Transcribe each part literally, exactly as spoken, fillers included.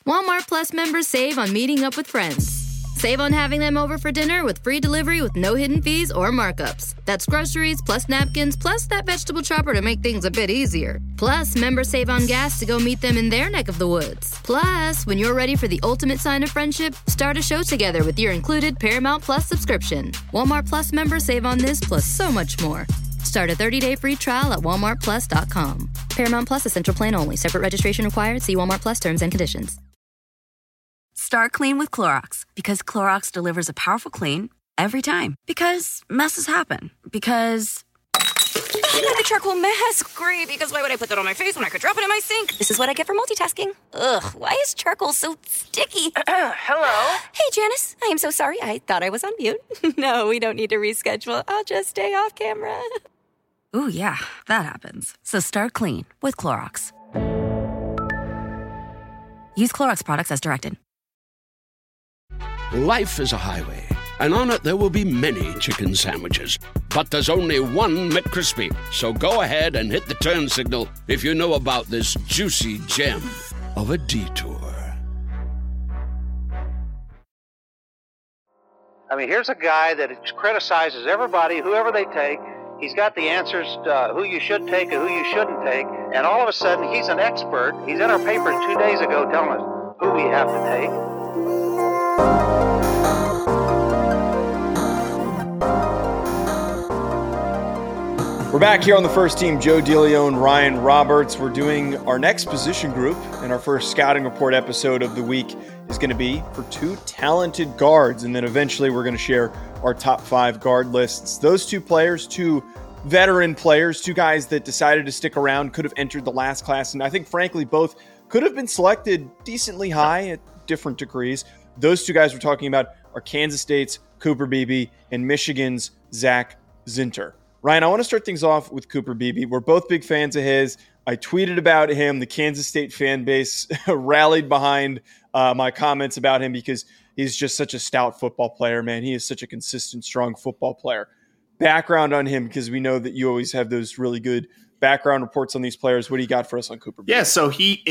Walmart Plus members save on meeting up with friends. Save on having them over for dinner with free delivery with no hidden fees or markups. That's groceries, plus napkins, plus that vegetable chopper to make things a bit easier. Plus, members save on gas to go meet them in their neck of the woods. Plus, when you're ready for the ultimate sign of friendship, start a show together with your included Paramount Plus subscription. Walmart Plus members save on this plus so much more. Start a thirty-day free trial at walmart plus dot com. Paramount Plus Essential Plan only. Separate registration required. See Walmart Plus terms and conditions. Start clean with Clorox, because Clorox delivers a powerful clean every time. Because messes happen. Because I need a charcoal mask. Great, because why would I put that on my face when I could drop it in my sink? This is what I get for multitasking. Ugh, why is charcoal so sticky? Hello? Hey, Janice. I am so sorry. I thought I was on mute. No, we don't need to reschedule. I'll just stay off camera. Ooh, yeah, that happens. So start clean with Clorox. Use Clorox products as directed. Life is a highway, and on it there will be many chicken sandwiches. But there's only one McCrispy. So go ahead and hit the turn signal if you know about this juicy gem of a detour. I mean, here's a guy that criticizes everybody, whoever they take. He's got the answers to uh, who you should take and who you shouldn't take. And all of a sudden, he's an expert. He's in our paper two days ago telling us who we have to take. We're back here on the first team. Joe DeLeon and Ryan Roberts. We're doing our next position group, and our first scouting report episode of the week is going to be for two talented guards, and then eventually we're going to share our top five guard lists. Those two players, two veteran players, two guys that decided to stick around, could have entered the last class, and I think, frankly, both could have been selected decently high at different degrees. Those two guys we're talking about are Kansas State's Cooper Beebe and Michigan's Zach Zinter. Ryan, I want to start things off with Cooper Beebe. We're both big fans of his. I tweeted about him. The Kansas State fan base rallied behind uh, my comments about him because he's just such a stout football player, man. He is such a consistent, strong football player. Background on him, because we know that you always have those really good background reports on these players. What do you got for us on Cooper Beebe? Yeah, so he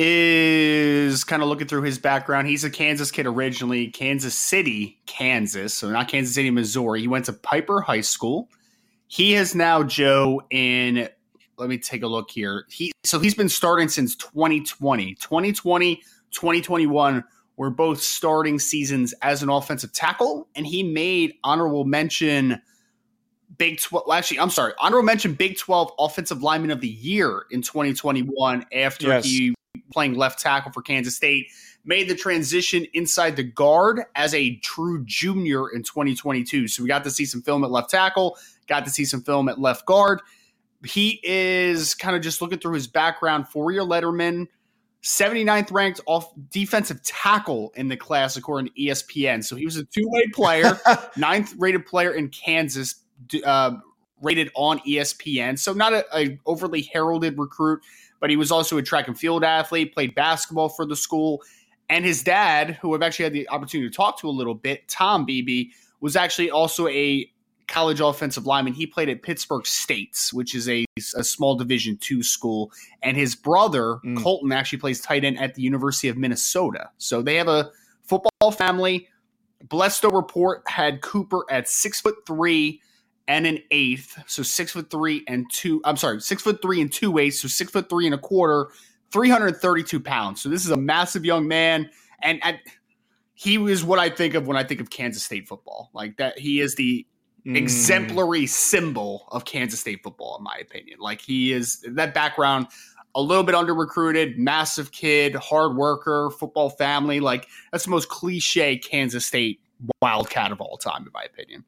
is kind of looking through his background. He's a Kansas kid originally, Kansas City, Kansas. So not Kansas City, Missouri. He went to Piper High School. He is now, Joe, in, let me take a look here. He So he's been starting since twenty twenty. twenty twenty, twenty twenty-one were both starting seasons as an offensive tackle, and he made honorable mention Big twelve. Well, actually, I'm sorry, honorable mention Big twelve Offensive Lineman of the Year in twenty twenty-one after yes. he playing left tackle for Kansas State. Made the transition inside the guard as a true junior in twenty twenty-two. So we got to see some film at left tackle, got to see some film at left guard. He is kind of just looking through his background, four-year letterman, seventy-ninth ranked off defensive tackle in the class according to E S P N. So he was a two-way player, ninth rated player in Kansas, uh, rated on E S P N. So not a, a overly heralded recruit, but he was also a track and field athlete, played basketball for the school. And his dad, who I've actually had the opportunity to talk to a little bit, Tom Beebe, was actually also a college offensive lineman. He played at Pittsburgh States, which is a, a small Division two school. And his brother, mm. Colton, actually plays tight end at the University of Minnesota. So they have a football family. Blesto Report had Cooper at six foot three and an eighth. So six foot three and two. I'm sorry, six foot three and two eighths. So six foot three and a quarter. three hundred thirty-two pounds. So this is a massive young man. And at, he was what I think of when I think of Kansas State football. Like that, he is the mm. exemplary symbol of Kansas State football, in my opinion. Like he is that background, a little bit under recruited, massive kid, hard worker, football family. Like that's the most cliche Kansas State Wildcat of all time, in my opinion.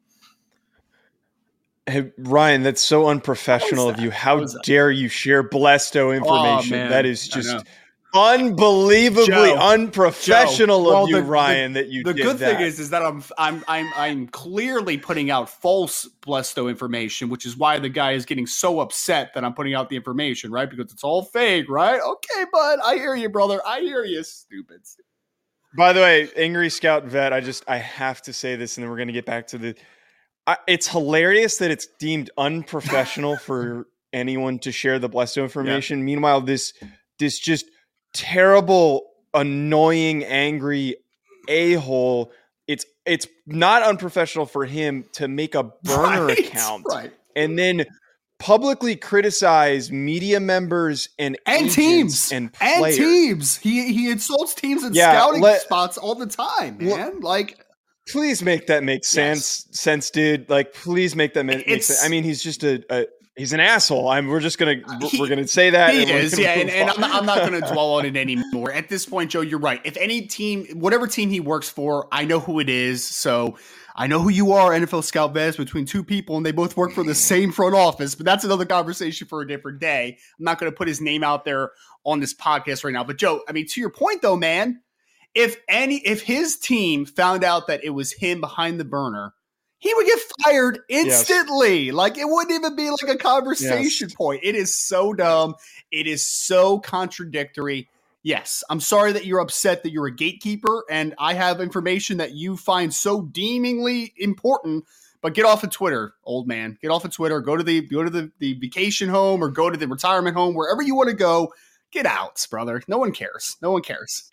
Hey, Ryan, that's so unprofessional that? of you. How dare you share Blesto information? Oh, that is just unbelievably Joe, unprofessional Joe, well, of you, the, Ryan, the, that you the did good that. thing is, is that I'm I'm I'm I'm clearly putting out false Blesto information, which is why the guy is getting so upset that I'm putting out the information, right? Because it's all fake, right? Okay, bud, I hear you, brother. I hear you, stupid. By the way, Angry Scout Vet, I just I have to say this, and then we're going to get back to the. I, it's hilarious that it's deemed unprofessional for anyone to share the Blesto information. Yeah. Meanwhile, this this just terrible annoying, angry a-hole. It's it's not unprofessional for him to make a burner right, account right. and then publicly criticize media members and and teams and and players. teams. He he insults teams in yeah, scouting let, spots all the time, man. Let, like, please make that make sense, yes. sense, dude. Like, please make that make, make sense. I mean, he's just a, a he's an asshole. I'm. We're just gonna he, we're gonna say that. He and is, yeah. And, and I'm not, I'm not on. gonna dwell on it anymore. At this point, Joe, you're right. If any team, whatever team he works for, I know who it is. So. I know who you are, N F L Scout Vez, between two people, and they both work for the same front office, but that's another conversation for a different day. I'm not going to put his name out there on this podcast right now. But, Joe, I mean, to your point, though, man, if any, if his team found out that it was him behind the burner, he would get fired instantly. Yes. Like, it wouldn't even be like a conversation yes. point. It is so dumb. It is so contradictory. Yes, I'm sorry that you're upset that you're a gatekeeper, and I have information that you find so deemingly important. But get off of Twitter, old man. Get off of Twitter. Go to the go to the, the vacation home or go to the retirement home, wherever you want to go. Get out, brother. No one cares. No one cares.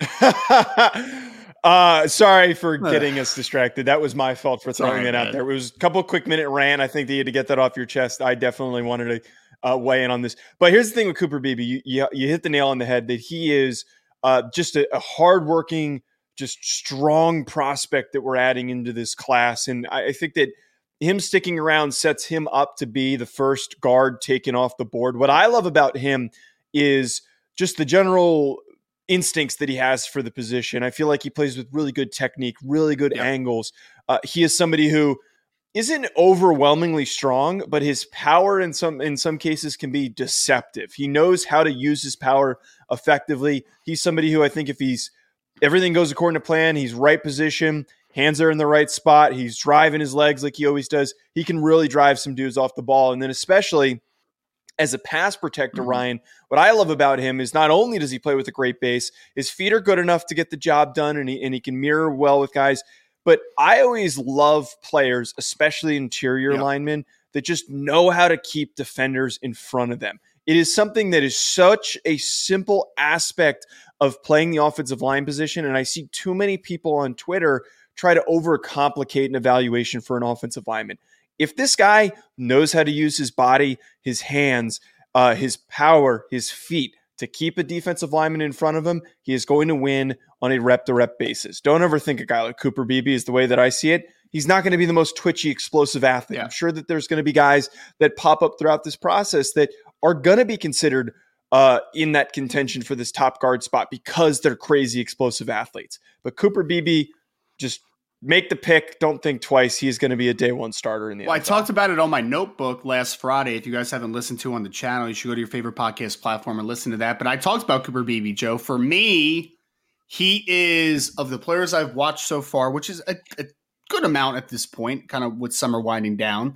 uh, sorry for getting us distracted. That was my fault for throwing right, it out man. there. It was a couple quick minute rant. I think that you had to get that off your chest. I definitely wanted to. Uh, weigh in on this. But here's the thing with Cooper Beebe. You, you, you hit the nail on the head that he is uh, just a, a hardworking, just strong prospect that we're adding into this class. And I, I think that him sticking around sets him up to be the first guard taken off the board. What I love about him is just the general instincts that he has for the position. I feel like he plays with really good technique, really good yep. angles. Uh, he is somebody who isn't overwhelmingly strong, but his power in some in some cases can be deceptive. He knows how to use his power effectively. He's somebody who I think if he's everything goes according to plan, he's right position, hands are in the right spot, he's driving his legs like he always does, he can really drive some dudes off the ball. And then especially as a pass protector, mm-hmm. Ryan, what I love about him is not only does he play with a great base, his feet are good enough to get the job done, and he, and he can mirror well with guys. But I always love players, especially interior yep. linemen, that just know how to keep defenders in front of them. It is something that is such a simple aspect of playing the offensive line position, and I see too many people on Twitter try to overcomplicate an evaluation for an offensive lineman. If this guy knows how to use his body, his hands, uh, his power, his feet, to keep a defensive lineman in front of him, he is going to win on a rep-to-rep basis. Don't ever think a guy like Cooper Beebe is the way that I see it. He's not going to be the most twitchy, explosive athlete. Yeah. I'm sure that there's going to be guys that pop up throughout this process that are going to be considered uh, in that contention for this top guard spot because they're crazy, explosive athletes. But Cooper Beebe, just make the pick. Don't think twice. He's going to be a day one starter in the well, N F L. I talked about it on my notebook last Friday. If you guys haven't listened to on the channel, you should go to your favorite podcast platform and listen to that. But I talked about Cooper Beebe, Joe. For me, he is, of the players I've watched so far, which is a, a good amount at this point, kind of with summer winding down,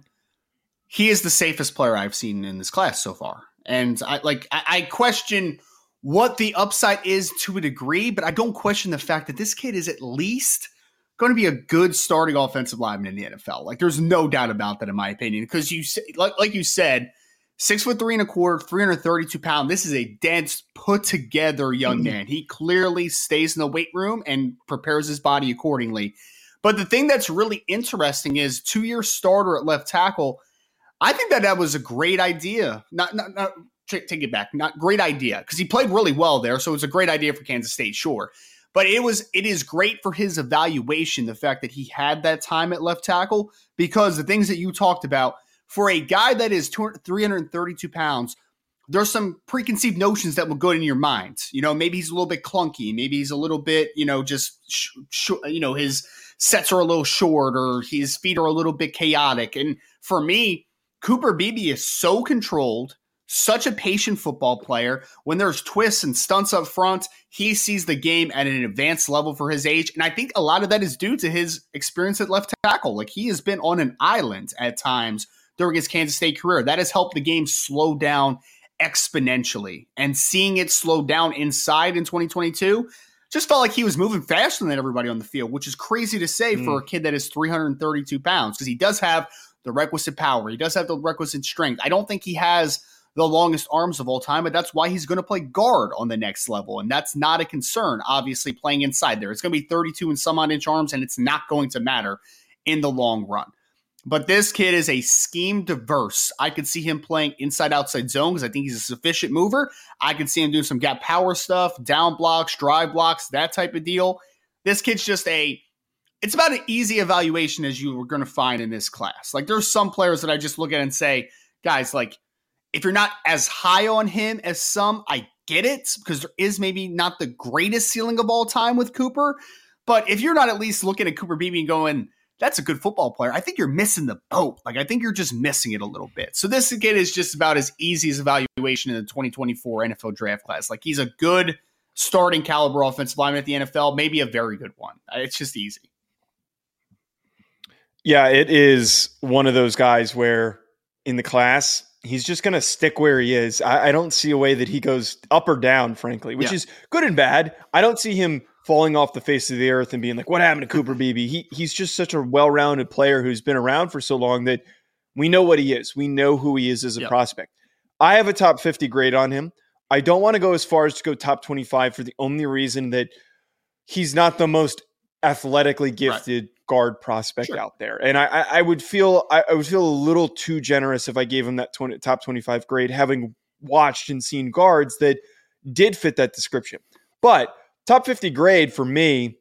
he is the safest player I've seen in this class so far. And I like I, I question what the upside is to a degree, but I don't question the fact that this kid is at least going to be a good starting offensive lineman in the N F L. Like, there's no doubt about that, in my opinion, because you like like you said, six foot three and a quarter, three hundred thirty-two pounds. This is a dense, put together young man. He clearly stays in the weight room and prepares his body accordingly. But the thing that's really interesting is two-year starter at left tackle. I think that that was a great idea. Not, not, not take, take it back. Not great idea, because he played really well there. So it's a great idea for Kansas State, sure. But it was it is great for his evaluation, the fact that he had that time at left tackle, because the things that you talked about, for a guy that is three hundred thirty-two pounds, there's some preconceived notions that will go in your mind. You know, maybe he's a little bit clunky. Maybe he's a little bit, you know, just, sh- sh- you know, his sets are a little short or his feet are a little bit chaotic. And for me, Cooper Beebe is so controlled, such a patient football player. When there's twists and stunts up front, he sees the game at an advanced level for his age. And I think a lot of that is due to his experience at left tackle. Like, he has been on an island at times during his Kansas State career. That has helped the game slow down exponentially. And seeing it slow down inside in twenty twenty-two just felt like he was moving faster than everybody on the field, which is crazy to say mm. for a kid that is three hundred thirty-two pounds, because he does have the requisite power. He does have the requisite strength. I don't think he has the longest arms of all time, but that's why he's going to play guard on the next level. And that's not a concern, obviously, playing inside there. It's going to be thirty-two and some odd inch arms, and it's not going to matter in the long run. But this kid is a scheme diverse. I could see him playing inside outside zone because I think he's a sufficient mover. I could see him doing some gap power stuff, down blocks, drive blocks, that type of deal. This kid's just a, it's about an easy evaluation as you were going to find in this class. Like there's some players that I just look at and say, guys, like if you're not as high on him as some, I get it because there is maybe not the greatest ceiling of all time with Cooper. But if you're not at least looking at Cooper Beebe and going, that's a good football player, I think you're missing the boat. Like, I think you're just missing it a little bit. So this kid is just about as easy as evaluation in the twenty twenty-four N F L draft class. Like, he's a good starting caliber offensive lineman at the N F L, maybe a very good one. It's just easy. Yeah, it is one of those guys where in the class, he's just going to stick where he is. I, I don't see a way that he goes up or down, frankly, which yeah. is good and bad. I don't see him falling off the face of the earth and being like, what happened to Cooper Beebe? He he's just such a well-rounded player who's been around for so long that we know what he is. We know who he is as a yep. prospect. I have a top fifty grade on him. I don't want to go as far as to go top twenty-five for the only reason that he's not the most athletically gifted right. guard prospect sure. out there. And I, I, I would feel I, I would feel a little too generous if I gave him that twenty, top twenty-five grade, having watched and seen guards that did fit that description. But top fifty grade for me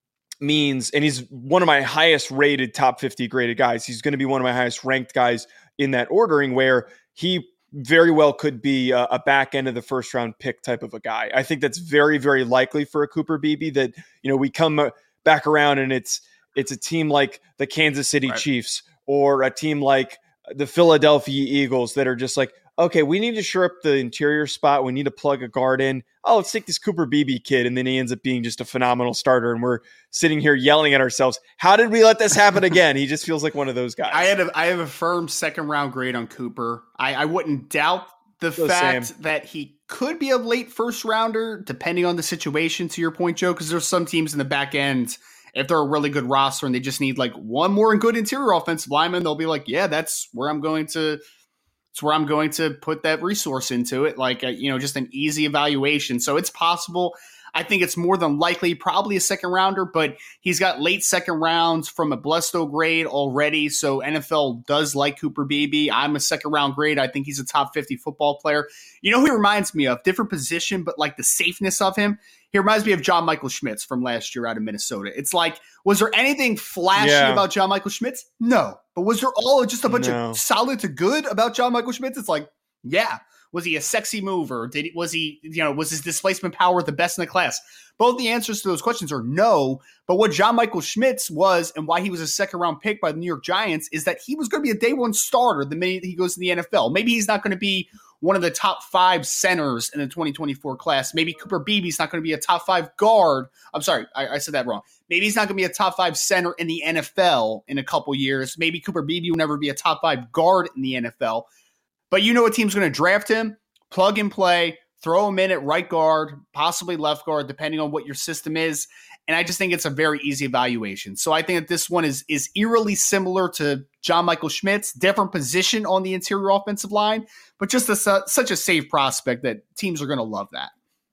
means, and he's one of my highest rated top fifty graded guys. He's going to be one of my highest ranked guys in that ordering, where he very well could be a, a back end of the first round pick type of a guy. I think that's very, very likely for a Cooper Beebe that, you know, we come back around and it's, it's a team like the Kansas City right. Chiefs or a team like the Philadelphia Eagles that are just like, okay, we need to shore up the interior spot. We need to plug a guard in. Oh, let's take this Cooper Beebe kid. And then he ends up being just a phenomenal starter. And we're sitting here yelling at ourselves, how did we let this happen again? He just feels like one of those guys. I had a, I have a firm second round grade on Cooper. I, I wouldn't doubt the Go fact Sam. that he could be a late first rounder, depending on the situation, to your point, Joe, because there's some teams in the back end, if they're a really good roster and they just need like one more good interior offensive lineman, they'll be like, yeah, that's where I'm going to It's where I'm going to put that resource into it, like, a, you know, just an easy evaluation. So it's possible. I think it's more than likely probably a second rounder, but he's got late second rounds from a Blesto grade already. So N F L does like Cooper Beebe. I'm a second round grade. I think he's a top fifty football player. You know who he reminds me of? Different position, but like the safeness of him. He reminds me of John Michael Schmitz from last year out of Minnesota. It's like, was there anything flashy yeah. about John Michael Schmitz? No. But was there all just a bunch no. of solid to good about John Michael Schmitz? It's like, yeah. Was he a sexy mover? Did he, was he, you know, was his displacement power the best in the class? Both the answers to those questions are no. But what John Michael Schmitz was and why he was a second round pick by the New York Giants is that he was going to be a day one starter the minute he goes to the N F L. Maybe he's not going to be one of the top five centers in the twenty twenty-four class. Maybe Cooper Beebe's not going to be a top five guard. I'm sorry, I, I said that wrong. Maybe he's not going to be a top five center in the N F L in a couple years. Maybe Cooper Beebe will never be a top five guard in the N F L. But you know a team's going to draft him, plug and play, throw him in at right guard, possibly left guard, depending on what your system is. And I just think it's a very easy evaluation. So I think that this one is is eerily similar to John Michael Schmitz, different position on the interior offensive line, but just a, such a safe prospect that teams are going to love that.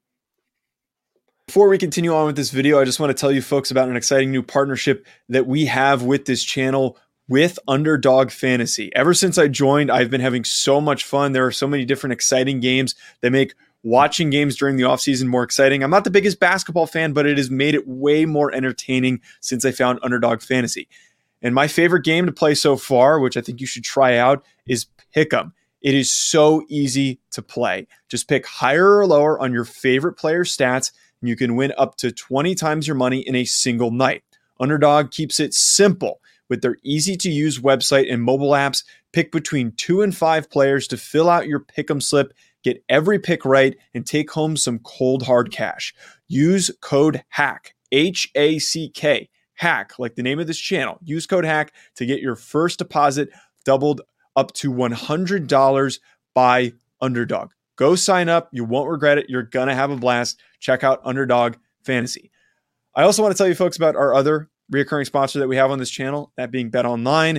Before we continue on with this video, I just want to tell you folks about an exciting new partnership that we have with this channel with Underdog Fantasy. Ever since I joined, I've been having so much fun. There are so many different exciting games that make watching games during the offseason more exciting. I'm not the biggest basketball fan, but it has made it way more entertaining since I found Underdog Fantasy. And my favorite game to play so far, which I think you should try out, is Pick'em. It is so easy to play. Just pick higher or lower on your favorite player's stats, and you can win up to twenty times your money in a single night. Underdog keeps it simple. With their easy-to-use website and mobile apps, pick between two and five players to fill out your Pick'em slip, get every pick right, and take home some cold, hard cash. Use code HACK, H A C K, HACK, like the name of this channel. Use code HACK to get your first deposit doubled up to one hundred dollars by Underdog. Go sign up. You won't regret it. You're going to have a blast. Check out Underdog Fantasy. I also want to tell you folks about our other recurring sponsor that we have on this channel, that being BetOnline.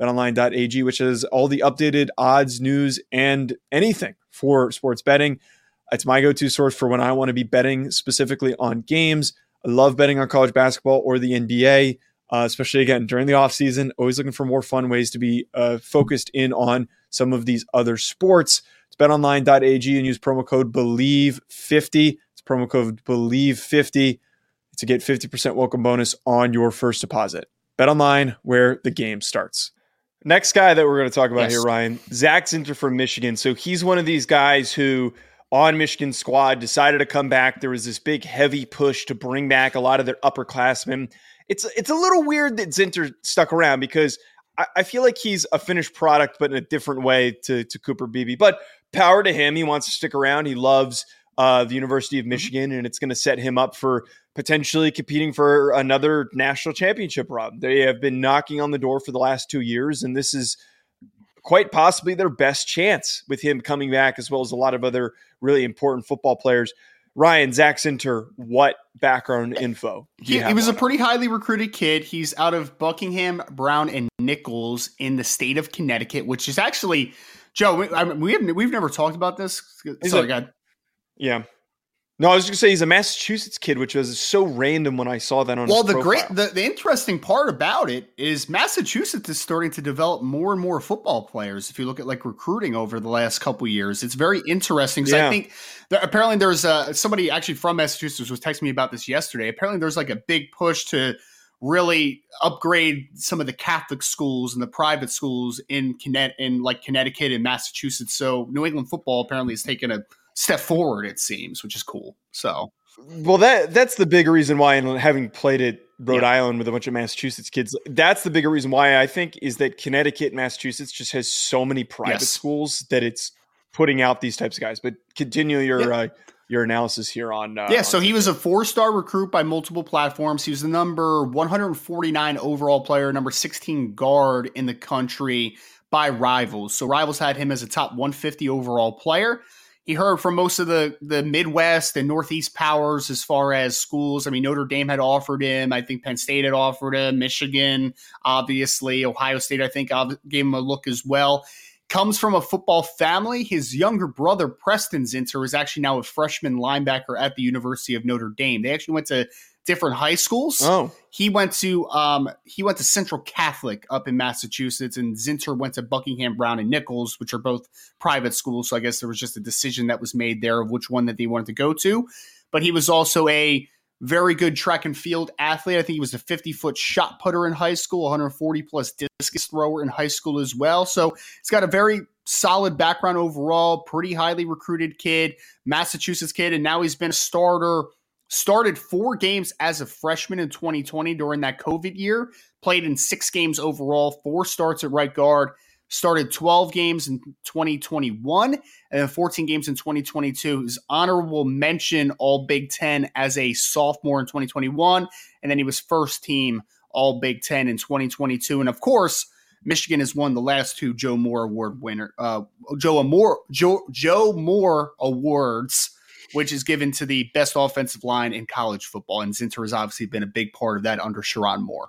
bet online dot a g, which has all the updated odds, news, and anything for sports betting. It's my go-to source for when I want to be betting specifically on games. I love betting on college basketball or the N B A, uh, especially, again, during the offseason. Always looking for more fun ways to be uh, focused in on some of these other sports. It's bet online dot a g and use promo code believe fifty. It's promo code believe fifty to get fifty percent welcome bonus on your first deposit. BetOnline, where the game starts. Next guy that we're going to talk about yes. here, Ryan, Zach Zinter from Michigan. So he's one of these guys who on Michigan's squad decided to come back. There was this big heavy push to bring back a lot of their upperclassmen. It's, it's a little weird that Zinter stuck around because I, I feel like he's a finished product, but in a different way to, to Cooper Beebe. But power to him. He wants to stick around. He loves uh, the University of Michigan, and it's going to set him up for potentially competing for another national championship run. They have been knocking on the door for the last two years, and this is quite possibly their best chance with him coming back, as well as a lot of other really important football players. Ryan, Zach Zinter, what background info do you he, have he was a him? pretty highly recruited kid. He's out of Buckingham, Brown, and Nichols in the state of Connecticut, which is actually, Joe, we, I mean, we have, we've never talked about this. Is Sorry, it, go ahead. Yeah. No, I was going to say he's a Massachusetts kid, which was so random when I saw that on well, his the profile. great, the, the interesting part about it is Massachusetts is starting to develop more and more football players. If you look at like recruiting over the last couple of years, it's very interesting. Because yeah. I think that apparently there's uh, somebody actually from Massachusetts was texting me about this yesterday. Apparently there's like a big push to really upgrade some of the Catholic schools and the private schools in Connecticut, in like Connecticut and Massachusetts. So New England football apparently has taken a step forward, it seems, which is cool. So, well, that that's the big reason why, and having played at Rhode yeah. Island with a bunch of Massachusetts kids, that's the bigger reason why I think is that Connecticut, Massachusetts just has so many private yes. schools that it's putting out these types of guys. But continue your yeah. uh, your analysis here on. Uh, yeah, on so he was a four-star recruit by multiple platforms. He was the number one hundred forty-nine overall player, number sixteen guard in the country by Rivals. So Rivals had him as a top one hundred fifty overall player. He heard from most of the, the Midwest and Northeast powers as far as schools. I mean, Notre Dame had offered him. I think Penn State had offered him. Michigan, obviously. Ohio State, I think, gave him a look as well. Comes from a football family. His younger brother, Preston Zinter, is actually now a freshman linebacker at the University of Notre Dame. They actually went to different high schools. Oh, he went to um, he went to Central Catholic up in Massachusetts, and Zinter went to Buckingham, Brown, and Nichols, which are both private schools. So I guess there was just a decision that was made there of which one that they wanted to go to. But he was also a very good track and field athlete. I think he was a fifty-foot shot putter in high school, one hundred forty plus discus thrower in high school as well. So he's got a very solid background overall, pretty highly recruited kid, Massachusetts kid, and now he's been a starter. Started four games as a freshman in twenty twenty during that COVID year, played in six games overall, four starts at right guard, started twelve games in twenty twenty-one, and then fourteen games in twenty twenty-two. His honorable mention All Big Ten as a sophomore in twenty twenty-one, and then he was first team All Big Ten in twenty twenty-two. And of course, Michigan has won the last two Joe Moore Award winner, uh, Joe Moore, Joe, Joe Moore Awards, which is given to the best offensive line in college football. And Zinter has obviously been a big part of that under Sherrone Moore.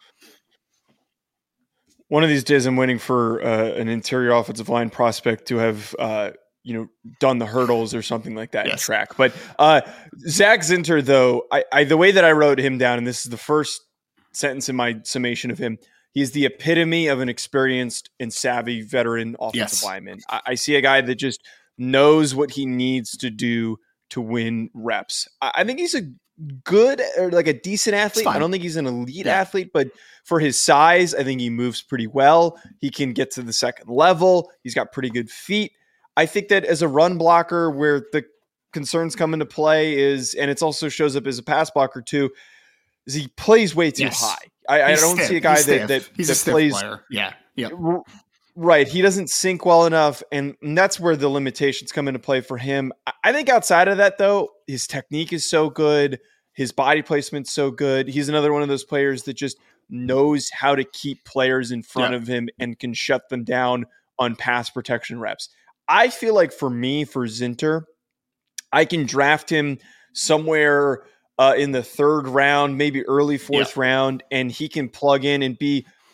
One of these days I'm waiting for uh, an interior offensive line prospect to have, uh, you know, done the hurdles or something like that yes. in track. But uh, Zach Zinter, though, I, I the way that I wrote him down, and this is the first sentence in my summation of him, he's the epitome of an experienced and savvy veteran offensive yes. lineman. I, I see a guy that just knows what he needs to do to win reps. I think he's a good or like a decent athlete. I don't think he's an elite yeah. athlete, but for his size, I think he moves pretty well. He can get to the second level. He's got pretty good feet. I think that as a run blocker, where the concerns come into play is, and it also shows up as a pass blocker too, is he plays way too yes. high. I, I don't stiff. see a guy he's that, that, he's that a stiff plays. player. Yeah. Yeah. Right. He doesn't sink well enough. And that's where the limitations come into play for him. I think outside of that, though, his technique is so good. His body placement's so good. He's another one of those players that just knows how to keep players in front yeah. of him and can shut them down on pass protection reps. I feel like for me, for Zinter, I can draft him somewhere uh, in the third round, maybe early fourth yeah. round, and he can plug in and be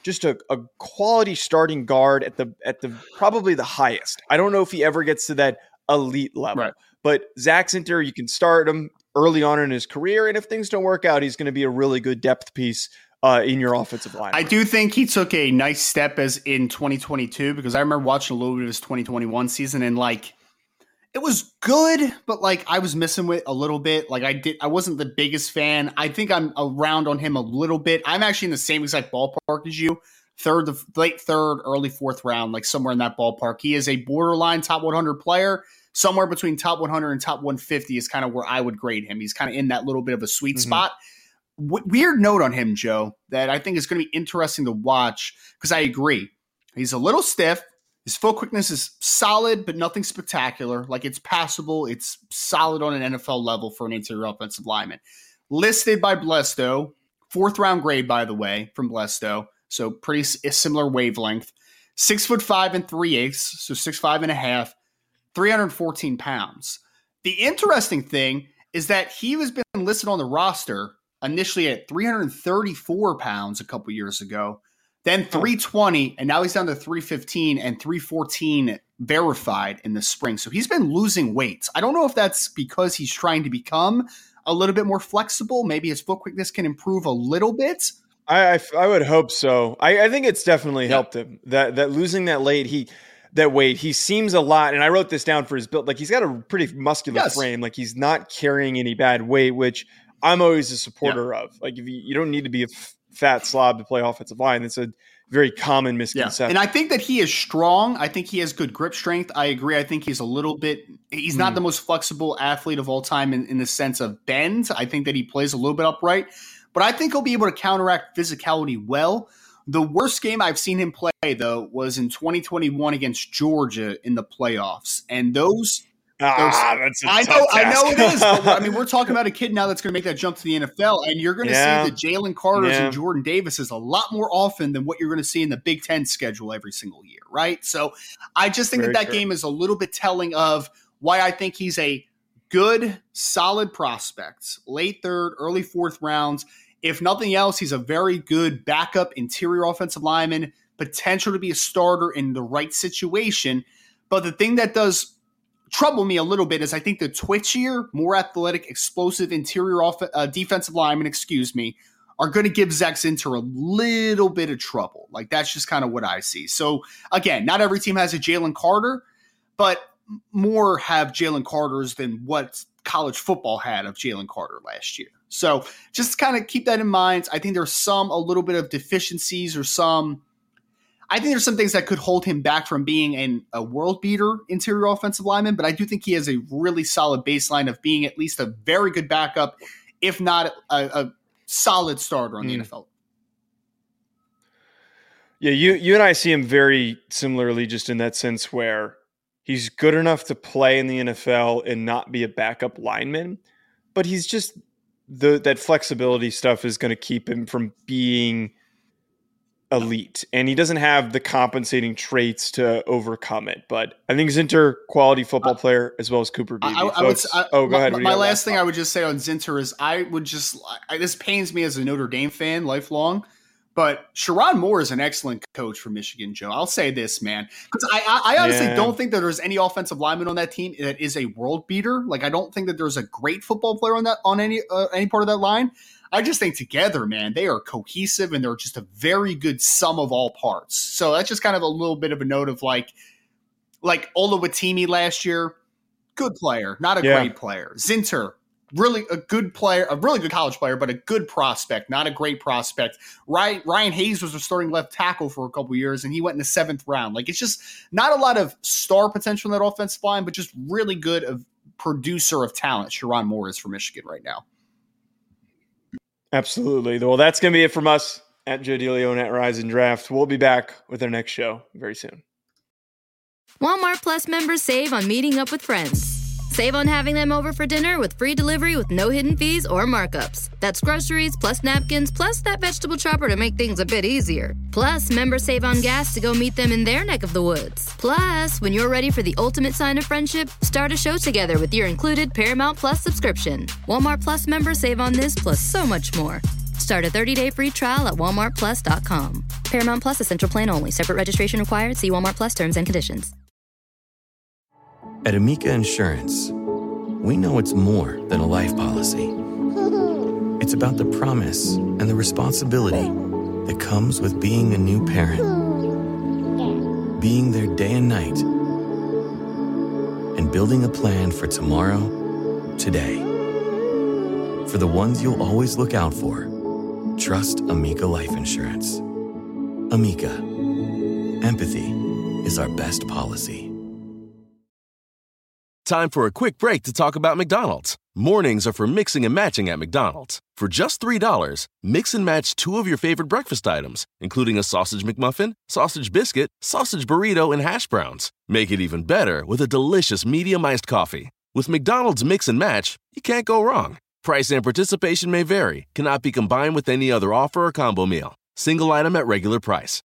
just a, a quality starting guard at the at the probably the highest. I don't know if he ever gets to that elite level, right. but Zach Zinter, you can start him early on in his career, and if things don't work out, he's going to be a really good depth piece uh, in your offensive line. I do think he took a nice step as in twenty twenty-two, because I remember watching a little bit of his twenty twenty-one season, and like it was good, but like I was missing with a little bit. Like I did, I wasn't the biggest fan. I think I'm around on him a little bit. I'm actually in the same exact ballpark as you. Third, the late third, early fourth round, like somewhere in that ballpark. He is a borderline top one hundred player. Somewhere between top one hundred and top one fifty is kind of where I would grade him. He's kind of in that little bit of a sweet mm-hmm. spot. W- weird note on him, Joe, that I think is going to be interesting to watch, because I agree. He's a little stiff. His foot quickness is solid, but nothing spectacular. Like, it's passable. It's solid on an N F L level for an interior offensive lineman. Listed by Blesto, fourth round grade, by the way, from Blesto. So pretty s- similar wavelength. Six foot five and three eighths, so six five and a half. three hundred fourteen pounds. The interesting thing is that he was been listed on the roster initially at three hundred thirty-four pounds a couple years ago, then three twenty, and now he's down to three fifteen and three fourteen verified in the spring. So he's been losing weight. I don't know if that's because he's trying to become a little bit more flexible. Maybe his foot quickness can improve a little bit. I I, I would hope so. I, I think it's definitely yeah. helped him. That that losing that late, he that weight, he seems a lot. And I wrote this down for his build. Like, he's got a pretty muscular yes. frame. Like, he's not carrying any bad weight, which I'm always a supporter yeah. of. Like, if you, you don't need to be a f- fat slob to play offensive line. It's a very common misconception. Yeah. And I think that he is strong. I think he has good grip strength. I agree. I think he's a little bit, he's not mm. the most flexible athlete of all time in, in the sense of bend. I think that he plays a little bit upright, but I think he'll be able to counteract physicality well. The worst game I've seen him play, though, was in twenty twenty-one against Georgia in the playoffs. And those, ah, those that's a I tough know, task. I know it is. But I mean, we're talking about a kid now that's going to make that jump to the N F L, and you're going to yeah. see the Jalen Carters yeah. and Jordan Davises a lot more often than what you're going to see in the Big Ten schedule every single year, right? So I just think Very that that true. game is a little bit telling of why I think he's a good, solid prospect, late third, early fourth rounds. If nothing else, he's a very good backup interior offensive lineman, potential to be a starter in the right situation. But the thing that does trouble me a little bit is I think the twitchier, more athletic, explosive interior off- uh, defensive linemen, excuse me, are going to give Zach Zinter a little bit of trouble. Like, that's just kind of what I see. So, again, not every team has a Jalen Carter, but more have Jalen Carters than what college football had of Jalen Carter last year. So just kind of keep that in mind. I think there's some, a little bit of deficiencies or some, I think there's some things that could hold him back from being an, a world beater interior offensive lineman, but I do think he has a really solid baseline of being at least a very good backup, if not a, a solid starter on the mm. N F L. Yeah, you you and I see him very similarly, just in that sense where he's good enough to play in the N F L and not be a backup lineman, but he's just the that flexibility stuff is going to keep him from being elite, and he doesn't have the compensating traits to overcome it. But I think Zinter, quality football player, as well as Cooper Beebe. I, I would, I, oh, go my, ahead. My last thing I would just say on Zinter is I would just I, this pains me as a Notre Dame fan, lifelong. But Sherrone Moore is an excellent coach for Michigan, Joe. I'll say this, man, because I, I, I honestly yeah. don't think that there's any offensive lineman on that team that is a world beater. Like, I don't think that there's a great football player on that on any uh, any part of that line. I just think together, man, they are cohesive and they're just a very good sum of all parts. So that's just kind of a little bit of a note of like, like Oluwatimi last year, good player, not a yeah. great player. Zinter. Really a good player, a really good college player, but a good prospect, not a great prospect. Ryan, Ryan Hayes was a starting left tackle for a couple of years, and he went in the seventh round. Like, it's just not a lot of star potential in that offensive line, but just really good of producer of talent. Sherrone Moore is for Michigan right now. Absolutely. Well, that's going to be it from us at Joe DeLeon at Rise and Draft. We'll be back with our next show very soon. Walmart Plus members save on meeting up with friends. Save on having them over for dinner with free delivery with no hidden fees or markups. That's groceries plus napkins plus that vegetable chopper to make things a bit easier. Plus, members save on gas to go meet them in their neck of the woods. Plus, when you're ready for the ultimate sign of friendship, start a show together with your included Paramount Plus subscription. Walmart Plus members save on this plus so much more. Start a thirty-day free trial at walmart plus dot com. Paramount Plus Essential Plan only. Separate registration required. See Walmart Plus terms and conditions. At Amica Insurance, we know it's more than a life policy. It's about the promise and the responsibility that comes with being a new parent. Being there day and night. And building a plan for tomorrow, today. For the ones you'll always look out for, trust Amica Life Insurance. Amica. Empathy is our best policy. Time for a quick break to talk about McDonald's. Mornings are for mixing and matching at McDonald's. For just three dollars, mix and match two of your favorite breakfast items, including a sausage McMuffin, sausage biscuit, sausage burrito, and hash browns. Make it even better with a delicious medium iced coffee. With McDonald's Mix and Match, you can't go wrong. Price and participation may vary, cannot be combined with any other offer or combo meal. Single item at regular price.